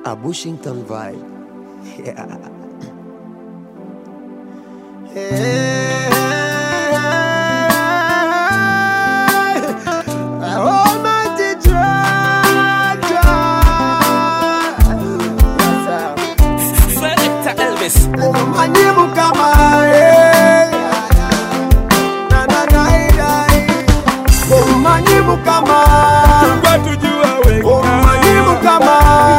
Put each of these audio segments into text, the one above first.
A Bushington vibe. Yeah. Almighty Jah. Selector Elvis. Manyibu kama manyibu kama manyibu kama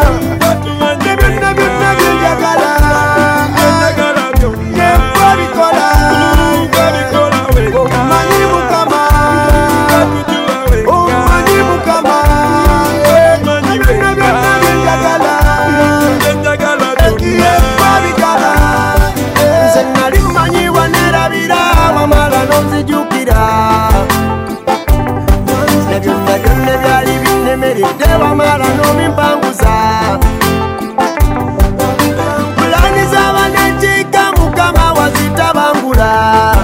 Dewa mara no mimpanguza Mulani zaba nechika mukama wazitabangula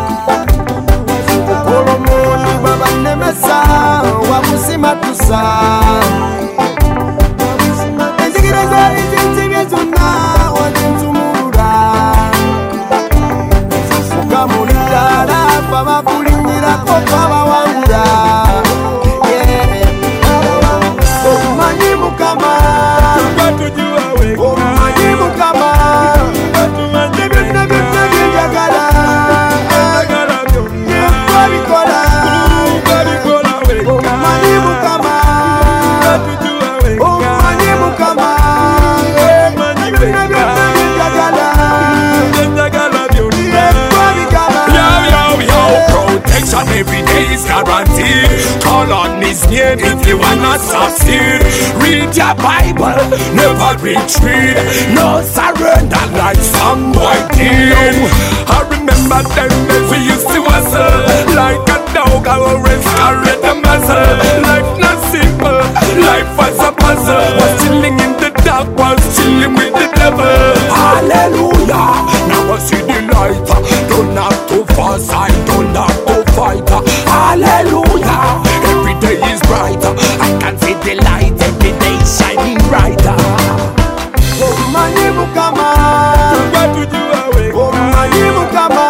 Olomoni baba nemesa wamusima tusa Enzigireza izinzi byezuna wazinzumura Mukamulidala fama kulinyira kopaba wangura Every day is guaranteed. Call on his name if you wanna succeed. Read your Bible, never retreat. No surrender like some boy did. I remember them days we used to hustle like a dog, I always carried the muscle. Life not simple, life was a puzzle. Was chilling in the dark, was chilling with the devil. Hallelujah, now I see the light. Don't have to fuss, I don't have to fight. Hallelujah, every day is brighter. I can see the light, every day shining brighter. Oh, manyibu kama oh, manyibu kama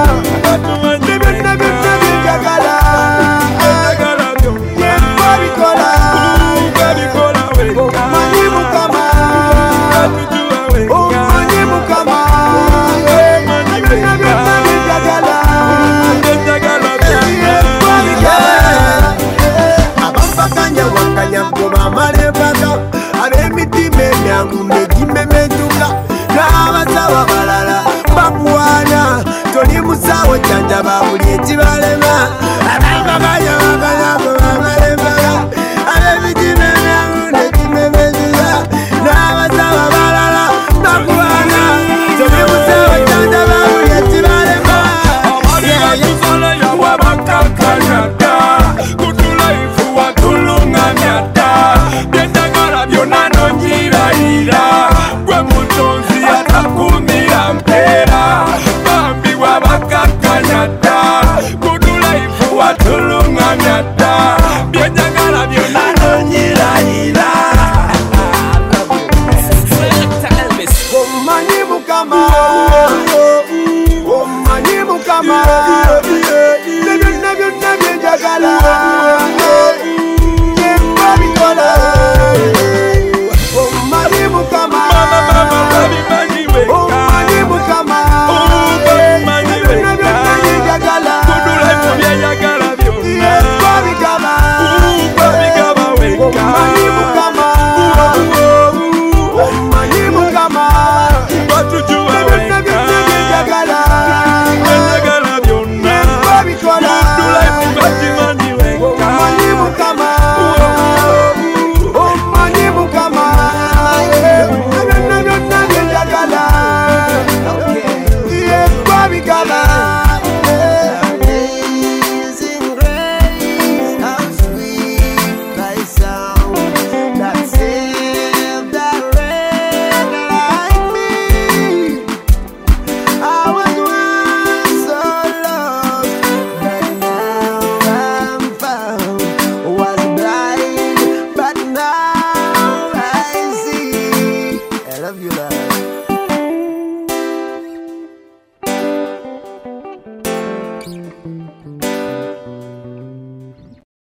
musawo chanja babuli ekibalema abamaganya baganya babalema abebijime byangunde kimemezia n'abasaba balala bakubana toli musawo chanja babuli ekibalema Amaliba yawa bakakanyada kutula ifu watulunganyada byendagala byonna nonyirayira gwe mutonzi atakumira mpeera bambi wabakakanyada kudula ifu love you, love.